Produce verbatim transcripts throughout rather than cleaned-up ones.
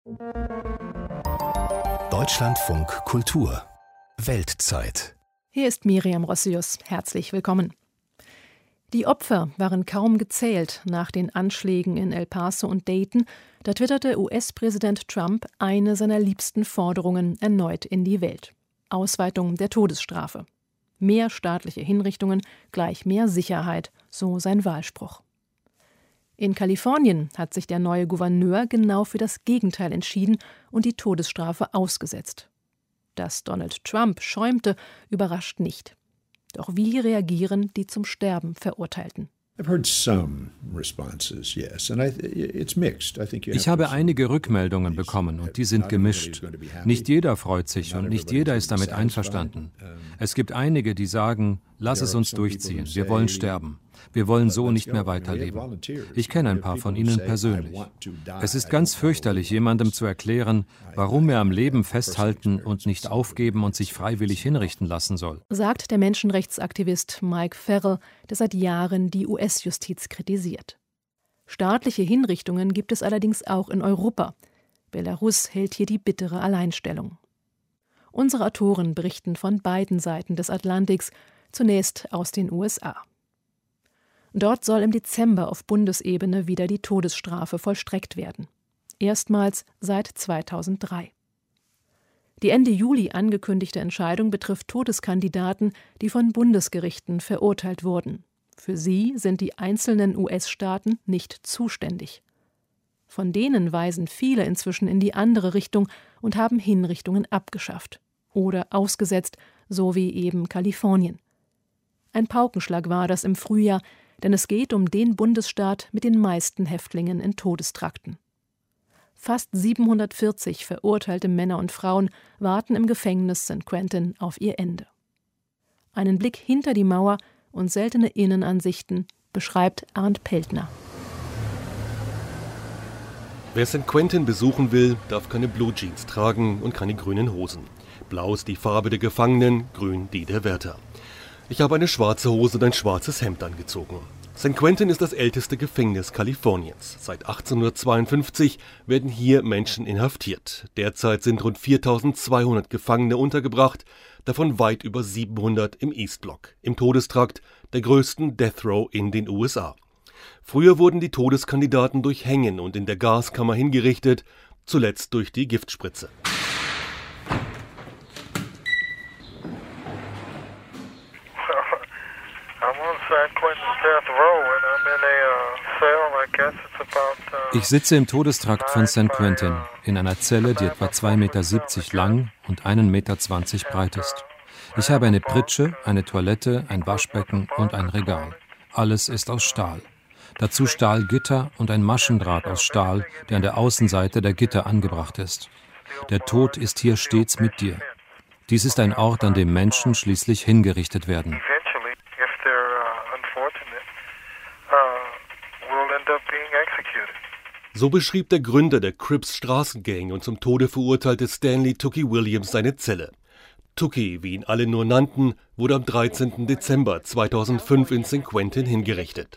Deutschlandfunk Kultur Weltzeit. Hier ist Miriam Rossius. Herzlich willkommen. Die Opfer waren kaum gezählt nach den Anschlägen in El Paso und Dayton. Da twitterte U S-Präsident Trump eine seiner liebsten Forderungen erneut in die Welt: Ausweitung der Todesstrafe. Mehr staatliche Hinrichtungen gleich mehr Sicherheit, so sein Wahlspruch. In Kalifornien hat sich der neue Gouverneur genau für das Gegenteil entschieden und die Todesstrafe ausgesetzt. Dass Donald Trump schäumte, überrascht nicht. Doch wie reagieren die zum Sterben Verurteilten? Ich habe einige Rückmeldungen bekommen und die sind gemischt. Nicht jeder freut sich und nicht jeder ist damit einverstanden. Es gibt einige, die sagen, lass es uns durchziehen, wir wollen sterben. Wir wollen so nicht mehr weiterleben. Ich kenne ein paar von ihnen persönlich. Es ist ganz fürchterlich, jemandem zu erklären, warum er am Leben festhalten und nicht aufgeben und sich freiwillig hinrichten lassen soll, sagt der Menschenrechtsaktivist Mike Farrell, der seit Jahren die U S-Justiz kritisiert. Staatliche Hinrichtungen gibt es allerdings auch in Europa. Belarus hält hier die bittere Alleinstellung. Unsere Autoren berichten von beiden Seiten des Atlantiks, zunächst aus den U S A. Dort soll im Dezember auf Bundesebene wieder die Todesstrafe vollstreckt werden. Erstmals seit zweitausenddrei. Die Ende Juli angekündigte Entscheidung betrifft Todeskandidaten, die von Bundesgerichten verurteilt wurden. Für sie sind die einzelnen U S-Staaten nicht zuständig. Von denen weisen viele inzwischen in die andere Richtung und haben Hinrichtungen abgeschafft oder ausgesetzt, so wie eben Kalifornien. Ein Paukenschlag war das im Frühjahr, denn es geht um den Bundesstaat mit den meisten Häftlingen in Todestrakten. Fast siebenhundertvierzig verurteilte Männer und Frauen warten im Gefängnis San Quentin auf ihr Ende. Einen Blick hinter die Mauer und seltene Innenansichten beschreibt Arndt Peltner. Wer San Quentin besuchen will, darf keine Blue Jeans tragen und keine grünen Hosen. Blau ist die Farbe der Gefangenen, grün die der Wärter. Ich habe eine schwarze Hose und ein schwarzes Hemd angezogen. San Quentin ist das älteste Gefängnis Kaliforniens. Seit achtzehnhundertzweiundfünfzig werden hier Menschen inhaftiert. Derzeit sind rund viertausendzweihundert Gefangene untergebracht, davon weit über siebenhundert im East Block, im Todestrakt der größten Death Row in den U S A. Früher wurden die Todeskandidaten durch Hängen und in der Gaskammer hingerichtet, zuletzt durch die Giftspritze. Ich sitze im Todestrakt von San Quentin, in einer Zelle, die etwa zwei Meter siebzig lang und ein Meter zwanzig breit ist. Ich habe eine Pritsche, eine Toilette, ein Waschbecken und ein Regal. Alles ist aus Stahl. Dazu Stahlgitter und ein Maschendraht aus Stahl, der an der Außenseite der Gitter angebracht ist. Der Tod ist hier stets mit dir. Dies ist ein Ort, an dem Menschen schließlich hingerichtet werden. So beschrieb der Gründer der Crips Straßengang und zum Tode verurteilte Stanley Tookie Williams seine Zelle. Tookie, wie ihn alle nur nannten, wurde am dreizehnten Dezember zweitausendfünf in San Quentin hingerichtet.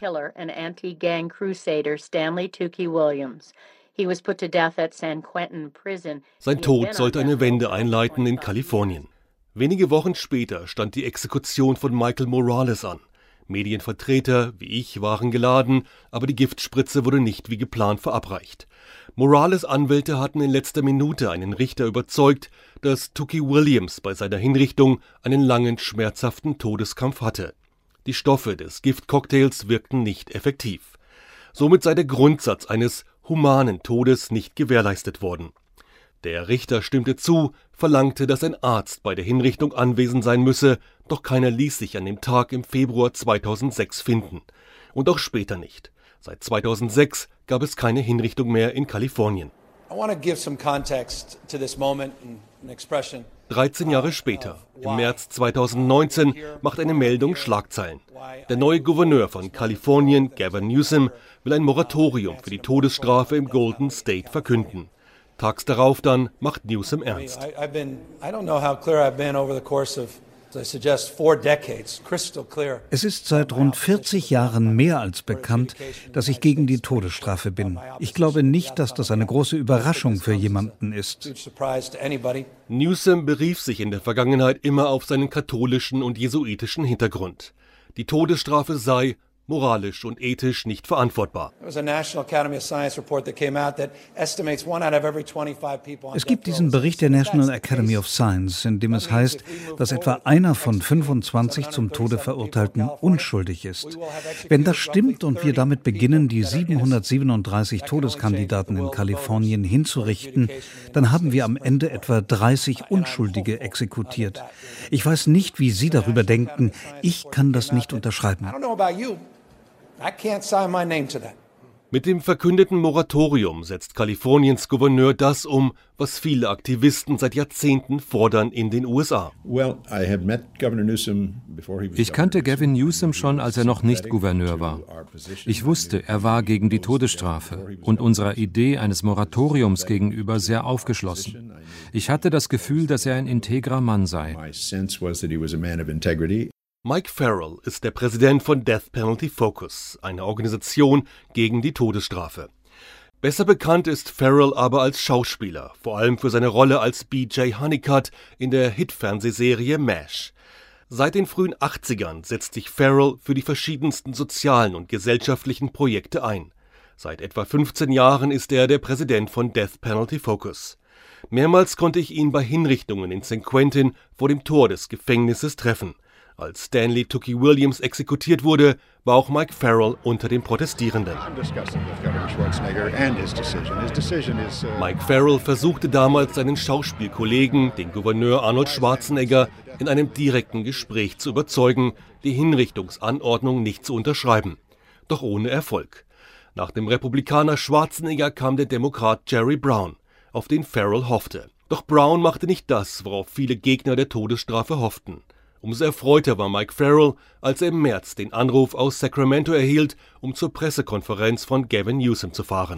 Sein Tod sollte eine Wende einleiten in Kalifornien. Wenige Wochen später stand die Exekution von Michael Morales an. Medienvertreter wie ich waren geladen, aber die Giftspritze wurde nicht wie geplant verabreicht. Morales' Anwälte hatten in letzter Minute einen Richter überzeugt, dass Tookie Williams bei seiner Hinrichtung einen langen, schmerzhaften Todeskampf hatte. Die Stoffe des Giftcocktails wirkten nicht effektiv. Somit sei der Grundsatz eines humanen Todes nicht gewährleistet worden. Der Richter stimmte zu, verlangte, dass ein Arzt bei der Hinrichtung anwesend sein müsse, doch keiner ließ sich an dem Tag im Februar zweitausendsechs finden. Und auch später nicht. Seit zweitausendsechs gab es keine Hinrichtung mehr in Kalifornien. dreizehn Jahre später, im März zweitausendneunzehn, macht eine Meldung Schlagzeilen. Der neue Gouverneur von Kalifornien, Gavin Newsom, will ein Moratorium für die Todesstrafe im Golden State verkünden. Tags darauf dann macht Newsom ernst. Es ist seit rund vierzig Jahren mehr als bekannt, dass ich gegen die Todesstrafe bin. Ich glaube nicht, dass das eine große Überraschung für jemanden ist. Newsom berief sich in der Vergangenheit immer auf seinen katholischen und jesuitischen Hintergrund. Die Todesstrafe sei moralisch und ethisch nicht verantwortbar. Es gibt diesen Bericht der National Academy of Science, in dem es heißt, dass etwa einer von fünfundzwanzig zum Tode Verurteilten unschuldig ist. Wenn das stimmt und wir damit beginnen, die siebenhundertsiebenunddreißig Todeskandidaten in Kalifornien hinzurichten, dann haben wir am Ende etwa dreißig Unschuldige exekutiert. Ich weiß nicht, wie Sie darüber denken. Ich kann das nicht unterschreiben. I can't sign my name to that. Mit dem verkündeten Moratorium setzt Kaliforniens Gouverneur das um, was viele Aktivisten seit Jahrzehnten fordern in den U S A. Ich kannte Gavin Newsom schon, als er noch nicht Gouverneur war. Ich wusste, er war gegen die Todesstrafe und unserer Idee eines Moratoriums gegenüber sehr aufgeschlossen. Ich hatte das Gefühl, dass er ein integrer Mann sei. Mike Farrell ist der Präsident von Death Penalty Focus, einer Organisation gegen die Todesstrafe. Besser bekannt ist Farrell aber als Schauspieler, vor allem für seine Rolle als B J Honeycutt in der Hit-Fernsehserie MASH. Seit den frühen achtzigern setzt sich Farrell für die verschiedensten sozialen und gesellschaftlichen Projekte ein. Seit etwa fünfzehn Jahren ist er der Präsident von Death Penalty Focus. Mehrmals konnte ich ihn bei Hinrichtungen in San Quentin vor dem Tor des Gefängnisses treffen. Als Stanley Tookie Williams exekutiert wurde, war auch Mike Farrell unter den Protestierenden. Mike Farrell versuchte damals seinen Schauspielkollegen, den Gouverneur Arnold Schwarzenegger, in einem direkten Gespräch zu überzeugen, die Hinrichtungsanordnung nicht zu unterschreiben. Doch ohne Erfolg. Nach dem Republikaner Schwarzenegger kam der Demokrat Jerry Brown, auf den Farrell hoffte. Doch Brown machte nicht das, worauf viele Gegner der Todesstrafe hofften. Umso erfreuter war Mike Farrell, als er im März den Anruf aus Sacramento erhielt, um zur Pressekonferenz von Gavin Newsom zu fahren.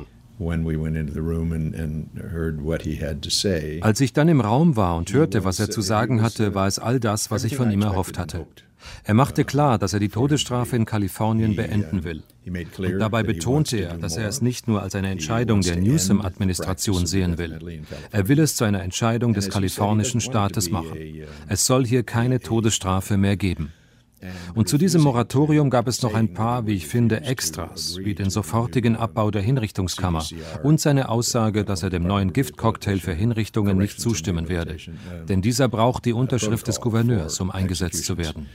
Als ich dann im Raum war und hörte, was er zu sagen hatte, war es all das, was ich von ihm erhofft hatte. Er machte klar, dass er die Todesstrafe in Kalifornien beenden will. Und dabei betonte er, dass er es nicht nur als eine Entscheidung der Newsom-Administration sehen will. Er will es zu einer Entscheidung des kalifornischen Staates machen. Es soll hier keine Todesstrafe mehr geben. Und zu diesem Moratorium gab es noch ein paar, wie ich finde, Extras, wie den sofortigen Abbau der Hinrichtungskammer und seine Aussage, dass er dem neuen Giftcocktail für Hinrichtungen nicht zustimmen werde. Denn dieser braucht die Unterschrift des Gouverneurs, um eingesetzt zu werden.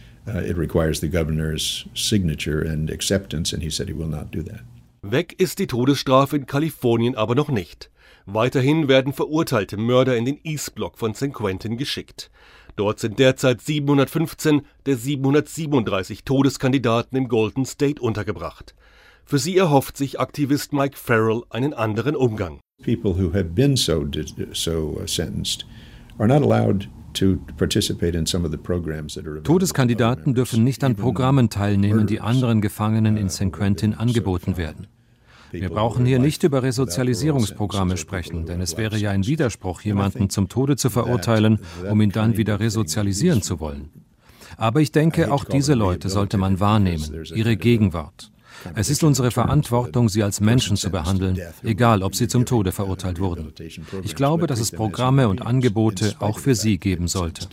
Weg ist die Todesstrafe in Kalifornien aber noch nicht. Weiterhin werden verurteilte Mörder in den East Block von San Quentin geschickt. Dort sind derzeit siebenhundertfünfzehn der siebenhundertsiebenunddreißig Todeskandidaten im Golden State untergebracht. Für sie erhofft sich Aktivist Mike Farrell einen anderen Umgang. People who have been so, so sentenced are not allowed to participate in some of the programs that are. Todeskandidaten dürfen nicht an Programmen teilnehmen, die anderen Gefangenen in San Quentin angeboten werden. Wir brauchen hier nicht über Resozialisierungsprogramme sprechen, denn es wäre ja ein Widerspruch, jemanden zum Tode zu verurteilen, um ihn dann wieder resozialisieren zu wollen. Aber ich denke, auch diese Leute sollte man wahrnehmen, ihre Gegenwart. Es ist unsere Verantwortung, sie als Menschen zu behandeln, egal ob sie zum Tode verurteilt wurden. Ich glaube, dass es Programme und Angebote auch für sie geben sollte.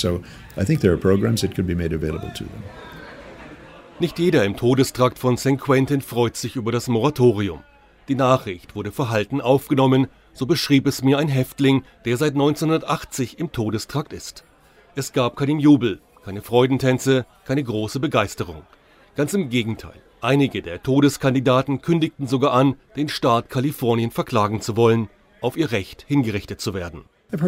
Nicht jeder im Todestrakt von San Quentin freut sich über das Moratorium. Die Nachricht wurde verhalten aufgenommen, so beschrieb es mir ein Häftling, der seit neunzehnhundertachtzig im Todestrakt ist. Es gab keinen Jubel, keine Freudentänze, keine große Begeisterung. Ganz im Gegenteil. Einige der Todeskandidaten kündigten sogar an, den Staat Kalifornien verklagen zu wollen, auf ihr Recht hingerichtet zu werden.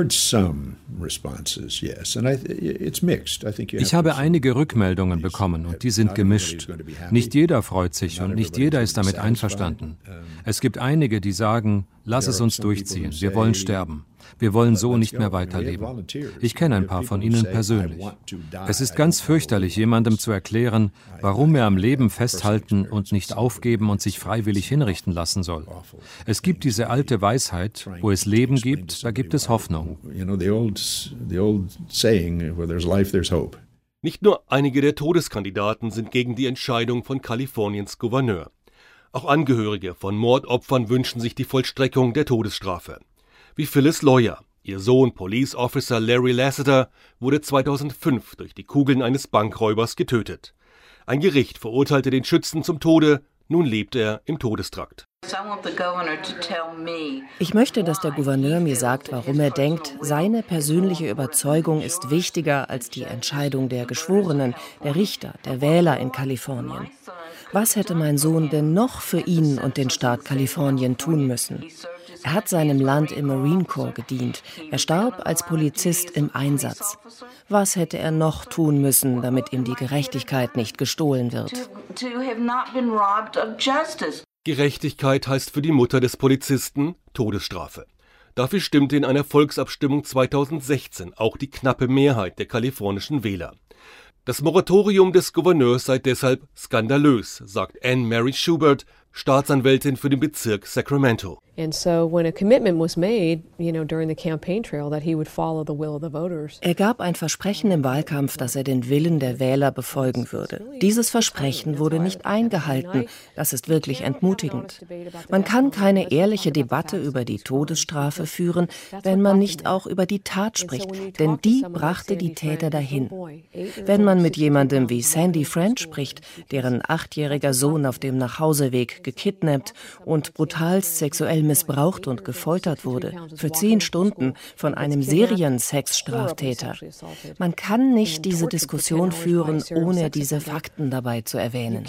Ich habe einige Rückmeldungen bekommen und die sind gemischt. Nicht jeder freut sich und nicht jeder ist damit einverstanden. Es gibt einige, die sagen, lass es uns durchziehen, wir wollen sterben. Wir wollen so nicht mehr weiterleben. Ich kenne ein paar von ihnen persönlich. Es ist ganz fürchterlich, jemandem zu erklären, warum er am Leben festhalten und nicht aufgeben und sich freiwillig hinrichten lassen soll. Es gibt diese alte Weisheit, wo es Leben gibt, da gibt es Hoffnung. Nicht nur einige der Todeskandidaten sind gegen die Entscheidung von Kaliforniens Gouverneur. Auch Angehörige von Mordopfern wünschen sich die Vollstreckung der Todesstrafe. Wie Phyllis Lawyer. Ihr Sohn, Police Officer Larry Lasseter, wurde zweitausendfünf durch die Kugeln eines Bankräubers getötet. Ein Gericht verurteilte den Schützen zum Tode, nun lebt er im Todestrakt. Ich möchte, dass der Gouverneur mir sagt, warum er denkt, seine persönliche Überzeugung ist wichtiger als die Entscheidung der Geschworenen, der Richter, der Wähler in Kalifornien. Was hätte mein Sohn denn noch für ihn und den Staat Kalifornien tun müssen? Er hat seinem Land im Marine Corps gedient. Er starb als Polizist im Einsatz. Was hätte er noch tun müssen, damit ihm die Gerechtigkeit nicht gestohlen wird? Gerechtigkeit heißt für die Mutter des Polizisten Todesstrafe. Dafür stimmte in einer Volksabstimmung zweitausendsechzehn auch die knappe Mehrheit der kalifornischen Wähler. Das Moratorium des Gouverneurs sei deshalb skandalös, sagt Anne Mary Schubert, Staatsanwältin für den Bezirk Sacramento. And so when a commitment was made, you know, during the campaign trail that he would follow the will of the voters. Er gab ein Versprechen im Wahlkampf, dass er den Willen der Wähler befolgen würde. Dieses Versprechen wurde nicht eingehalten. Das ist wirklich entmutigend. Man kann keine ehrliche Debatte über die Todesstrafe führen, wenn man nicht auch über die Tat spricht, denn die brachte die Täter dahin. Wenn man mit jemandem wie Sandy French spricht, deren achtjähriger Sohn auf dem Nachhauseweg gekidnappt und brutalst sexuell missbraucht und gefoltert wurde, für zehn Stunden von einem Serien-Sex-Straftäter. Man kann nicht diese Diskussion führen, ohne diese Fakten dabei zu erwähnen.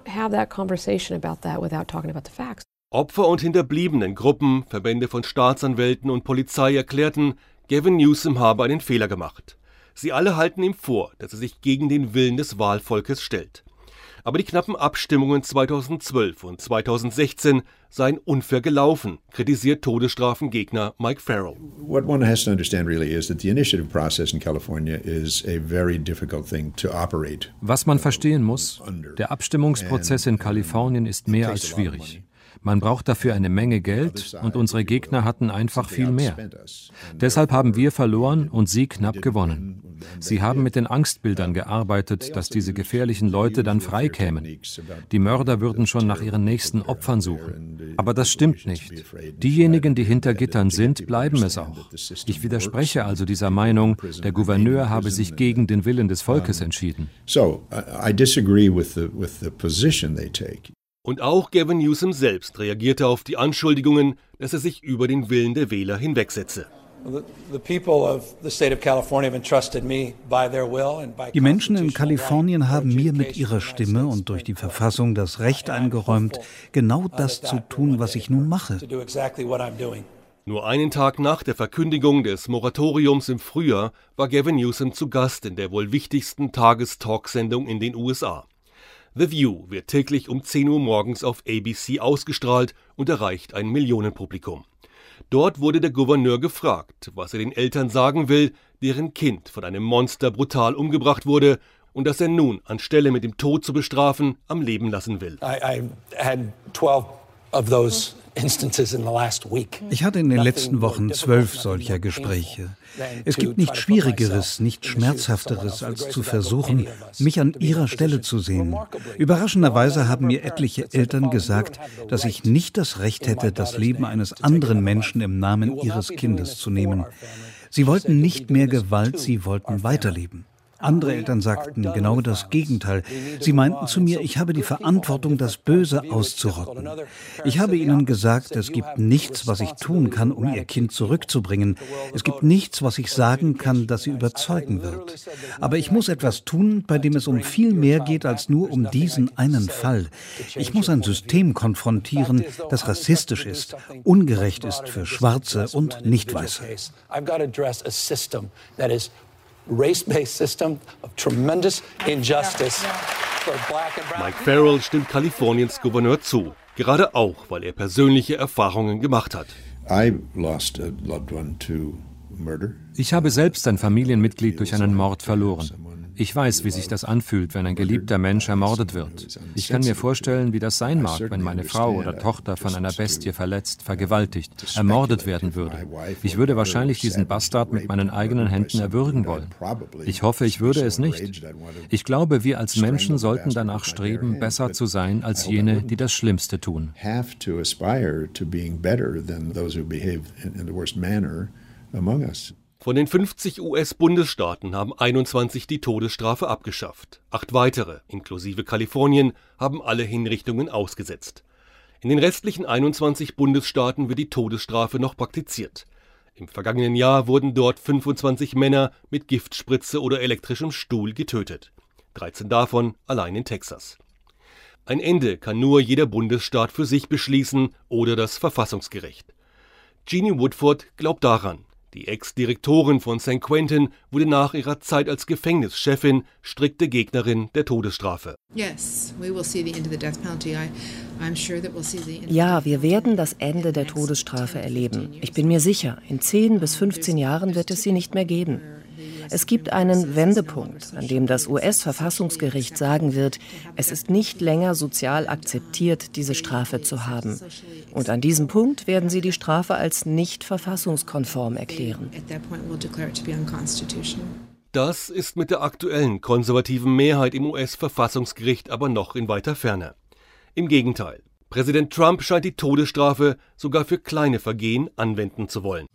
Opfer und hinterbliebenen Gruppen, Verbände von Staatsanwälten und Polizei erklärten, Gavin Newsom habe einen Fehler gemacht. Sie alle halten ihm vor, dass er sich gegen den Willen des Wahlvolkes stellt. Aber die knappen Abstimmungen zweitausendzwölf und zweitausendsechzehn seien unfair gelaufen, kritisiert Todesstrafengegner Mike Farrell. What one has to understand really is that the initiative process in California is a very difficult thing to operate. Was man verstehen muss, der Abstimmungsprozess in Kalifornien ist mehr als schwierig. Man braucht dafür eine Menge Geld und unsere Gegner hatten einfach viel mehr. Deshalb haben wir verloren und sie knapp gewonnen. Sie haben mit den Angstbildern gearbeitet, dass diese gefährlichen Leute dann freikämen. Die Mörder würden schon nach ihren nächsten Opfern suchen. Aber das stimmt nicht. Diejenigen, die hinter Gittern sind, bleiben es auch. Ich widerspreche also dieser Meinung, der Gouverneur habe sich gegen den Willen des Volkes entschieden. So, I disagree with the with the position they take. Und auch Gavin Newsom selbst reagierte auf die Anschuldigungen, dass er sich über den Willen der Wähler hinwegsetze. Die Menschen in Kalifornien haben mir mit ihrer Stimme und durch die Verfassung das Recht eingeräumt, genau das zu tun, was ich nun mache. Nur einen Tag nach der Verkündigung des Moratoriums im Frühjahr war Gavin Newsom zu Gast in der wohl wichtigsten Tagestalksendung in den U S A. The View wird täglich um zehn Uhr morgens auf A B C ausgestrahlt und erreicht ein Millionenpublikum. Dort wurde der Gouverneur gefragt, was er den Eltern sagen will, deren Kind von einem Monster brutal umgebracht wurde und das er nun, anstelle mit dem Tod zu bestrafen, am Leben lassen will. I, I had twelve of those Ich hatte in den letzten Wochen zwölf solcher Gespräche. Es gibt nichts Schwierigeres, nichts Schmerzhafteres, als zu versuchen, mich an ihrer Stelle zu sehen. Überraschenderweise haben mir etliche Eltern gesagt, dass ich nicht das Recht hätte, das Leben eines anderen Menschen im Namen ihres Kindes zu nehmen. Sie wollten nicht mehr Gewalt, sie wollten weiterleben. Andere Eltern sagten genau das Gegenteil. Sie meinten zu mir, ich habe die Verantwortung, das Böse auszurotten. Ich habe ihnen gesagt, es gibt nichts, was ich tun kann, um ihr Kind zurückzubringen. Es gibt nichts, was ich sagen kann, das sie überzeugen wird. Aber ich muss etwas tun, bei dem es um viel mehr geht als nur um diesen einen Fall. Ich muss ein System konfrontieren, das rassistisch ist, ungerecht ist für Schwarze und Nicht-Weiße. Race-based system of tremendous injustice for black and brown. Mike Farrell stimmt Kaliforniens Gouverneur zu, gerade auch, weil er persönliche Erfahrungen gemacht hat. I lost a loved one to murder. Ich habe selbst ein Familienmitglied durch einen Mord verloren. Ich weiß, wie sich das anfühlt, wenn ein geliebter Mensch ermordet wird. Ich kann mir vorstellen, wie das sein mag, wenn meine Frau oder Tochter von einer Bestie verletzt, vergewaltigt, ermordet werden würde. Ich würde wahrscheinlich diesen Bastard mit meinen eigenen Händen erwürgen wollen. Ich hoffe, ich würde es nicht. Ich glaube, wir als Menschen sollten danach streben, besser zu sein als jene, die das Schlimmste tun. Von den fünfzig U S-Bundesstaaten haben einundzwanzig die Todesstrafe abgeschafft. Acht weitere, inklusive Kalifornien, haben alle Hinrichtungen ausgesetzt. In den restlichen einundzwanzig Bundesstaaten wird die Todesstrafe noch praktiziert. Im vergangenen Jahr wurden dort fünfundzwanzig Männer mit Giftspritze oder elektrischem Stuhl getötet. dreizehn davon allein in Texas. Ein Ende kann nur jeder Bundesstaat für sich beschließen oder das Verfassungsgericht. Jeannie Woodford glaubt daran. Die Ex-Direktorin von San Quentin wurde nach ihrer Zeit als Gefängnischefin strikte Gegnerin der Todesstrafe. Ja, wir werden das Ende der Todesstrafe erleben. Ich bin mir sicher, in zehn bis fünfzehn Jahren wird es sie nicht mehr geben. Es gibt einen Wendepunkt, an dem das U S-Verfassungsgericht sagen wird, es ist nicht länger sozial akzeptiert, diese Strafe zu haben. Und an diesem Punkt werden sie die Strafe als nicht verfassungskonform erklären. Das ist mit der aktuellen konservativen Mehrheit im U S-Verfassungsgericht aber noch in weiter Ferne. Im Gegenteil. Präsident Trump scheint die Todesstrafe sogar für kleine Vergehen anwenden zu wollen.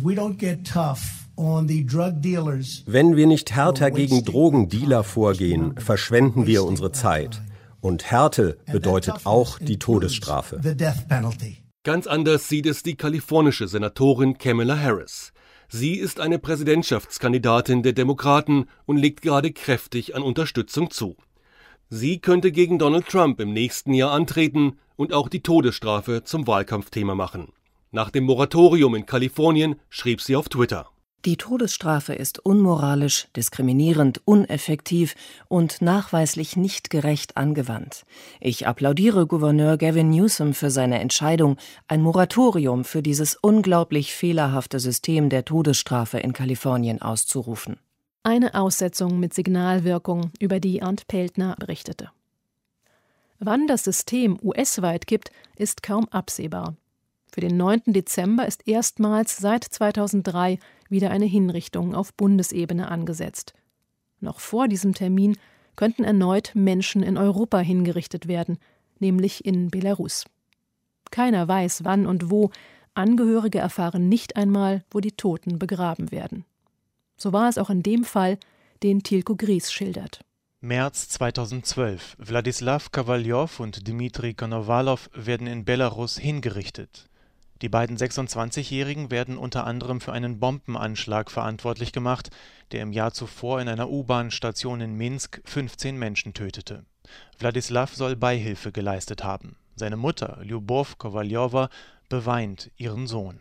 Wenn wir nicht härter gegen Drogendealer vorgehen, verschwenden wir unsere Zeit. Und Härte bedeutet auch die Todesstrafe. Ganz anders sieht es die kalifornische Senatorin Kamala Harris. Sie ist eine Präsidentschaftskandidatin der Demokraten und legt gerade kräftig an Unterstützung zu. Sie könnte gegen Donald Trump im nächsten Jahr antreten und auch die Todesstrafe zum Wahlkampfthema machen. Nach dem Moratorium in Kalifornien schrieb sie auf Twitter: Die Todesstrafe ist unmoralisch, diskriminierend, uneffektiv und nachweislich nicht gerecht angewandt. Ich applaudiere Gouverneur Gavin Newsom für seine Entscheidung, ein Moratorium für dieses unglaublich fehlerhafte System der Todesstrafe in Kalifornien auszurufen. Eine Aussetzung mit Signalwirkung, über die Arndt Peltner berichtete. Wann das System U S-weit kippt, ist kaum absehbar. Für den neunten Dezember ist erstmals seit zweitausenddrei wieder eine Hinrichtung auf Bundesebene angesetzt. Noch vor diesem Termin könnten erneut Menschen in Europa hingerichtet werden, nämlich in Belarus. Keiner weiß, wann und wo. Angehörige erfahren nicht einmal, wo die Toten begraben werden. So war es auch in dem Fall, den Tilko Gries schildert. März zweitausendzwölf. Wladislaw Kowaljow und Dmitri Konovalov werden in Belarus hingerichtet. Die beiden sechsundzwanzigjährigen werden unter anderem für einen Bombenanschlag verantwortlich gemacht, der im Jahr zuvor in einer U-Bahn-Station in Minsk fünfzehn Menschen tötete. Wladislaw soll Beihilfe geleistet haben. Seine Mutter, Lyubov Kowaljowa, beweint ihren Sohn.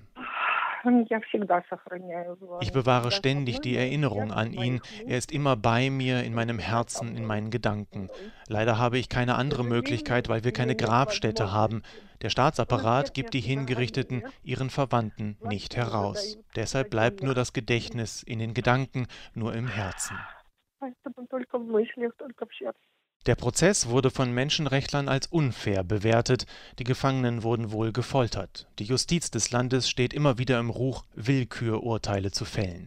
Ich bewahre ständig die Erinnerung an ihn. Er ist immer bei mir, in meinem Herzen, in meinen Gedanken. Leider habe ich keine andere Möglichkeit, weil wir keine Grabstätte haben. Der Staatsapparat gibt die Hingerichteten ihren Verwandten nicht heraus. Deshalb bleibt nur das Gedächtnis in den Gedanken, nur im Herzen. Der Prozess wurde von Menschenrechtlern als unfair bewertet. Die Gefangenen wurden wohl gefoltert. Die Justiz des Landes steht immer wieder im Ruch, Willkürurteile zu fällen.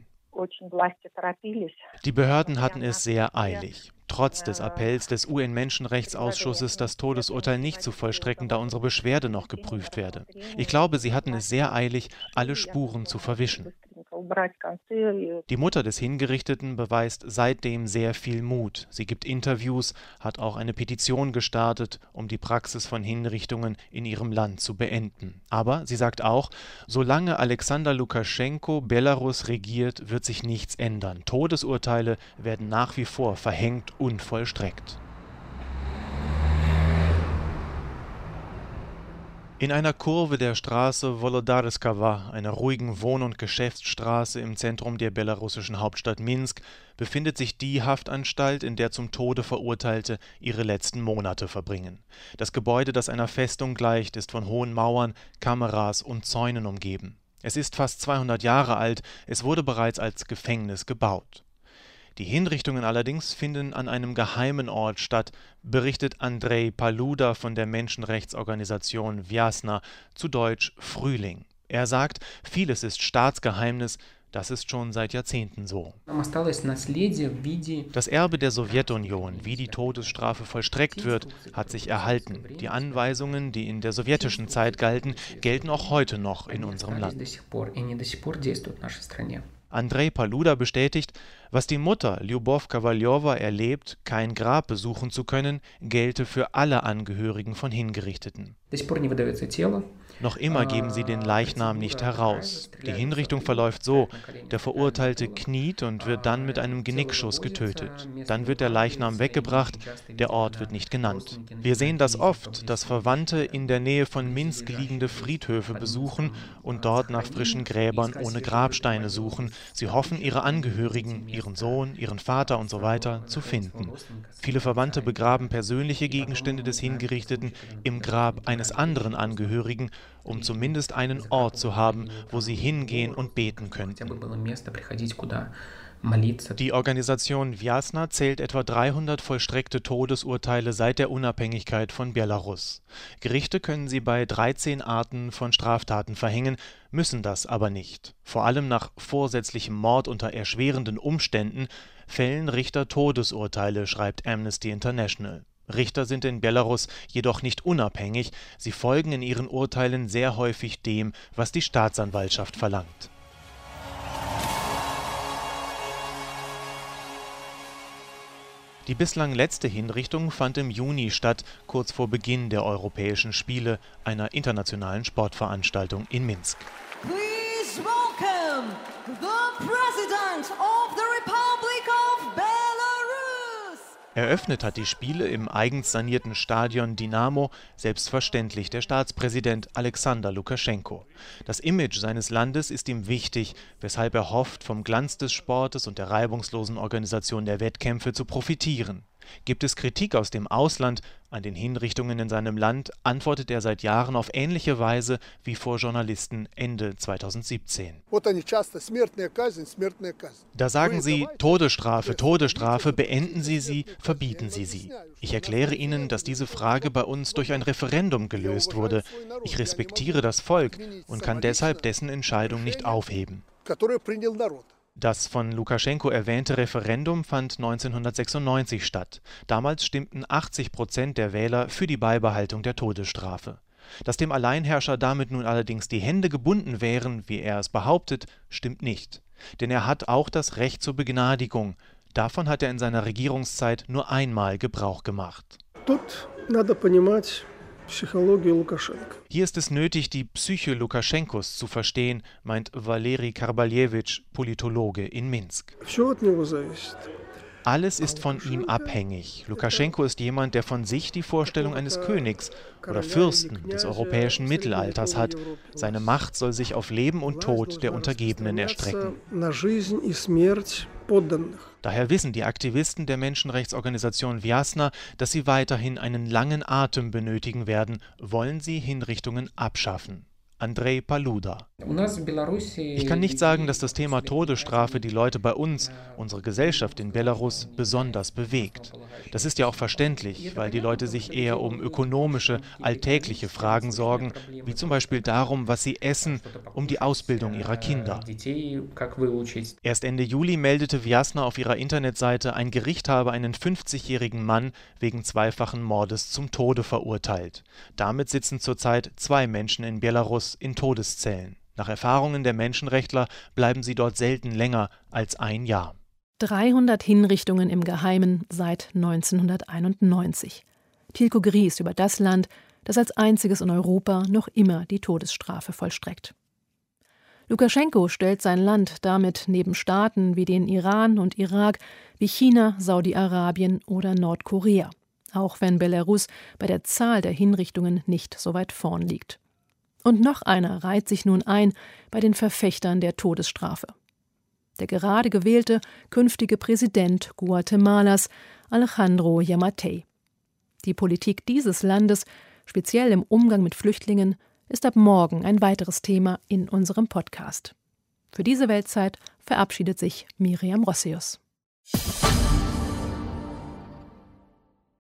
Die Behörden hatten es sehr eilig. Trotz des Appells des U N-Menschenrechtsausschusses, das Todesurteil nicht zu vollstrecken, da unsere Beschwerde noch geprüft werde. Ich glaube, sie hatten es sehr eilig, alle Spuren zu verwischen. Die Mutter des Hingerichteten beweist seitdem sehr viel Mut. Sie gibt Interviews, hat auch eine Petition gestartet, um die Praxis von Hinrichtungen in ihrem Land zu beenden. Aber sie sagt auch, solange Alexander Lukaschenko Belarus regiert, wird sich nichts ändern. Todesurteile werden nach wie vor verhängt und vollstreckt. In einer Kurve der Straße Wolodarskowa, einer ruhigen Wohn- und Geschäftsstraße im Zentrum der belarussischen Hauptstadt Minsk, befindet sich die Haftanstalt, in der zum Tode Verurteilte ihre letzten Monate verbringen. Das Gebäude, das einer Festung gleicht, ist von hohen Mauern, Kameras und Zäunen umgeben. Es ist fast zweihundert Jahre alt, es wurde bereits als Gefängnis gebaut. Die Hinrichtungen allerdings finden an einem geheimen Ort statt, berichtet Andrej Paluda von der Menschenrechtsorganisation Vjasna, zu Deutsch Frühling. Er sagt, vieles ist Staatsgeheimnis, das ist schon seit Jahrzehnten so. Das Erbe der Sowjetunion, wie die Todesstrafe vollstreckt wird, hat sich erhalten. Die Anweisungen, die in der sowjetischen Zeit galten, gelten auch heute noch in unserem Land. Andrej Paluda bestätigt, was die Mutter Lyubov Kowaljowa erlebt, kein Grab besuchen zu können, gelte für alle Angehörigen von Hingerichteten. Noch immer geben sie den Leichnam nicht heraus. Die Hinrichtung verläuft so: Der Verurteilte kniet und wird dann mit einem Genickschuss getötet. Dann wird der Leichnam weggebracht, der Ort wird nicht genannt. Wir sehen das oft, dass Verwandte in der Nähe von Minsk liegende Friedhöfe besuchen und dort nach frischen Gräbern ohne Grabsteine suchen. Sie hoffen, ihre Angehörigen, ihren Sohn, ihren Vater und so weiter zu finden. Viele Verwandte begraben persönliche Gegenstände des Hingerichteten im Grab eines anderen Angehörigen, um zumindest einen Ort zu haben, wo sie hingehen und beten könnten. Die Organisation Vjasna zählt etwa dreihundert vollstreckte Todesurteile seit der Unabhängigkeit von Belarus. Gerichte können sie bei dreizehn Arten von Straftaten verhängen, müssen das aber nicht. Vor allem nach vorsätzlichem Mord unter erschwerenden Umständen fällen Richter Todesurteile, schreibt Amnesty International. Richter sind in Belarus jedoch nicht unabhängig, sie folgen in ihren Urteilen sehr häufig dem, was die Staatsanwaltschaft verlangt. Die bislang letzte Hinrichtung fand im Juni statt, kurz vor Beginn der Europäischen Spiele, einer internationalen Sportveranstaltung in Minsk. Please welcome the President of the Republic of Belarus. Eröffnet hat die Spiele im eigens sanierten Stadion Dynamo selbstverständlich der Staatspräsident Alexander Lukaschenko. Das Image seines Landes ist ihm wichtig, weshalb er hofft, vom Glanz des Sportes und der reibungslosen Organisation der Wettkämpfe zu profitieren. Gibt es Kritik aus dem Ausland an den Hinrichtungen in seinem Land, antwortet er seit Jahren auf ähnliche Weise wie vor Journalisten Ende zweitausendsiebzehn. Da sagen sie, Todesstrafe, Todesstrafe, beenden Sie sie, verbieten Sie sie. Ich erkläre Ihnen, dass diese Frage bei uns durch ein Referendum gelöst wurde. Ich respektiere das Volk und kann deshalb dessen Entscheidung nicht aufheben. Das von Lukaschenko erwähnte Referendum fand neunzehnhundertsechsundneunzig statt. Damals stimmten achtzig Prozent der Wähler für die Beibehaltung der Todesstrafe. Dass dem Alleinherrscher damit nun allerdings die Hände gebunden wären, wie er es behauptet, stimmt nicht. Denn er hat auch das Recht zur Begnadigung. Davon hat er in seiner Regierungszeit nur einmal Gebrauch gemacht. Hier ist es nötig, die Psyche Lukaschenkos zu verstehen, meint Valeri Karbaljewitsch, Politologe in Minsk. Alles ist von ihm abhängig. Lukaschenko ist jemand, der von sich die Vorstellung eines Königs oder Fürsten des europäischen Mittelalters hat. Seine Macht soll sich auf Leben und Tod der Untergebenen erstrecken. Daher wissen die Aktivisten der Menschenrechtsorganisation Vjasna, dass sie weiterhin einen langen Atem benötigen werden, wollen sie Hinrichtungen abschaffen. Andrej Paluda. Ich kann nicht sagen, dass das Thema Todesstrafe die Leute bei uns, unsere Gesellschaft in Belarus, besonders bewegt. Das ist ja auch verständlich, weil die Leute sich eher um ökonomische, alltägliche Fragen sorgen, wie zum Beispiel darum, was sie essen, um die Ausbildung ihrer Kinder. Erst Ende Juli meldete Vjasna auf ihrer Internetseite, ein Gericht habe einen fünfzigjährigen Mann wegen zweifachen Mordes zum Tode verurteilt. Damit sitzen zurzeit zwei Menschen in Belarus in Todeszellen. Nach Erfahrungen der Menschenrechtler bleiben sie dort selten länger als ein Jahr. dreihundert Hinrichtungen im Geheimen seit neunzehnhunderteinundneunzig. Tilko Gries über das Land, das als einziges in Europa noch immer die Todesstrafe vollstreckt. Lukaschenko stellt sein Land damit neben Staaten wie den Iran und Irak, wie China, Saudi-Arabien oder Nordkorea. Auch wenn Belarus bei der Zahl der Hinrichtungen nicht so weit vorn liegt. Und noch einer reiht sich nun ein bei den Verfechtern der Todesstrafe. Der gerade gewählte künftige Präsident Guatemalas, Alejandro Yamatei. Die Politik dieses Landes, speziell im Umgang mit Flüchtlingen, ist ab morgen ein weiteres Thema in unserem Podcast. Für diese Weltzeit verabschiedet sich Miriam Rossius. Thank you.